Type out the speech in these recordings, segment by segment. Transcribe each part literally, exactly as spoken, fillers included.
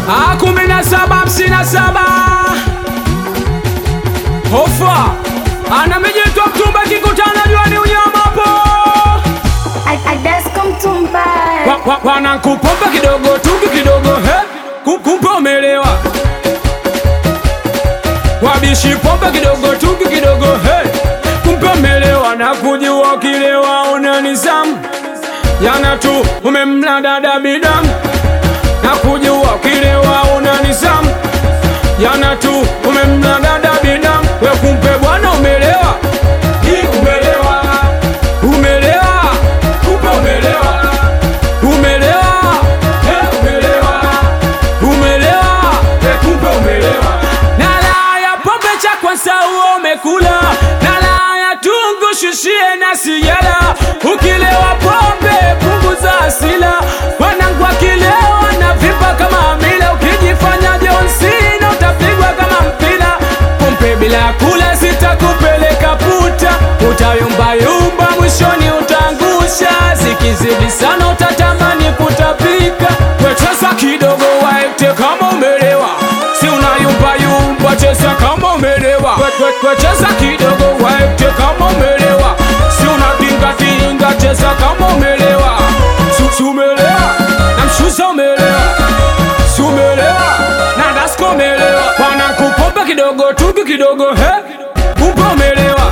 Ah, kumi na saba hamsini na saba Hofa ana mijitwa mtumba kikutana juani unyama po Adasko mtumba wana kupomba kidogo tuki kidogo he kumpa umelewa wabishi pomba kidogo tuki kidogo he kumpa umelewa na kujua kilewa una nizamu yana tu umemla dada bidamu na kujua kilewa una nizamu yana tu umemla dada bidamu we kumpe bwana umelewa hii umelewa umelewa kumpe umelewa umelewa he umelewa umelewa we kumpe umelewa nala ya pombe cha kwanza uo umekula nala ya tungu shushie na siyala ukilewa pombe punguza asila wanangu wakilewa na vipa kama amila ukijifanya John Cena utapigwa kama mpira pombe bila kula sitakupeleka puta utayumba yumba mwishoni utangusha zikizidi sana utatamani kutapika wecheza kidogo waete kama umelewa si unayumba yumba cheza kama umelewa wecheza kidogo waete kama umelewa si unatinga tinga cheza kama umelewa si umelewa na mshuza umelewa si umelewa na dasko umelewa wana kupomba kidogo tuki kidogo he kumpa umelewa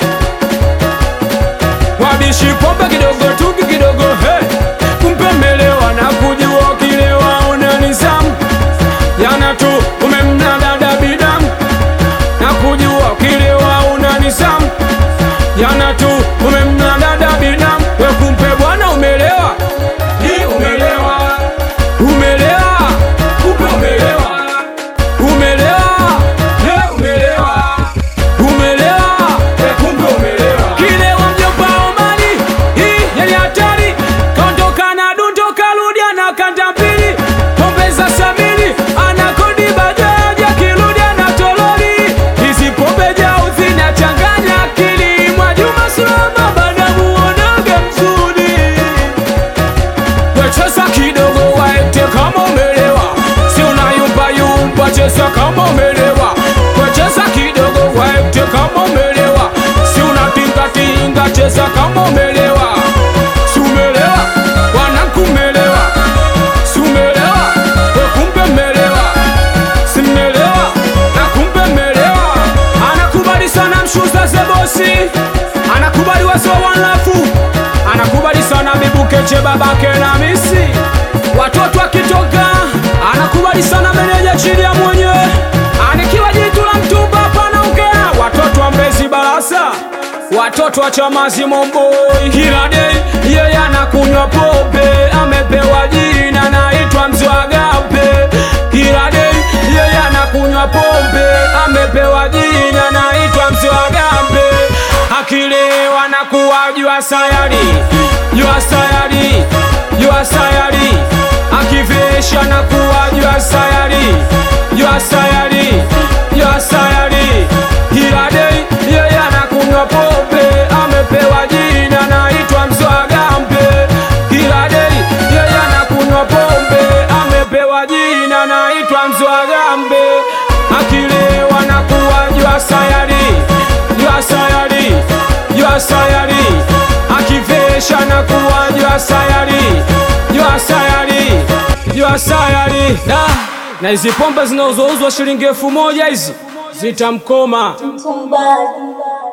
wabishi pomba kidogo tuki kidogo he kumpe umelewa na kujua kilewa una nizamu yana tu umemna dada bidamu na kujua kilewa una nizamu yana tu umemna dada bidamu we kumpe bwana umelewa hii umelewa umelewa kumpe umelewa umelewa he umelewa umelewa we kumpe umelewa kilewa mjomba Omari hii yali hatari kaondoka na dundo karudi ana kanda mbili pombe za sabini anakodi bajaji akirudi ana toroli hizi pombe jao zinachanganya akili Mwajuma Sulama bada muonaga mzuri wecheza kidogo waete kama umelewa si unayumba yumba cheza kama umelewa wecheza kidogo waete kama umelewa si unatinga tinga cheza kama umelewa si umelewa wanakumelewa si umelewa we kumpe umelewa si umelewa na kumpe umelewa anakubali sana mshuza zebosi anakubali wazo wanafu anakubali sana bibukeche babake na misi watoto akitoka anakubali sana meneja chini ya mwenyewe anikiwa jitu la mtumba hapana ungea watoto wa Mbezi Barasa watoto wa Chamazi Momboi kila day yeye anakunywa pombe amepewa jina naitwa Mzwagape kila day yeye anakunywa pombe amepewa jina naitwa Mzwagape akilewa na kuwa jua sayari jua sayari jua sayari akivesha na kuwa jua sayari jua sayari jua sayari kila day yeye anakunywa pombe amepewa jina naitwa Mzwagape kila day yeye anakunywa pombe amepewa jina naitwa Mzwagape akilewa na kuwa jua sayari jua sayari jua sayari akivesha na kuwa jua sayari jua sayari jua sayari da na hizi pombe zinazouzwa shilingi elfu moja hizi zitamkoma mtumba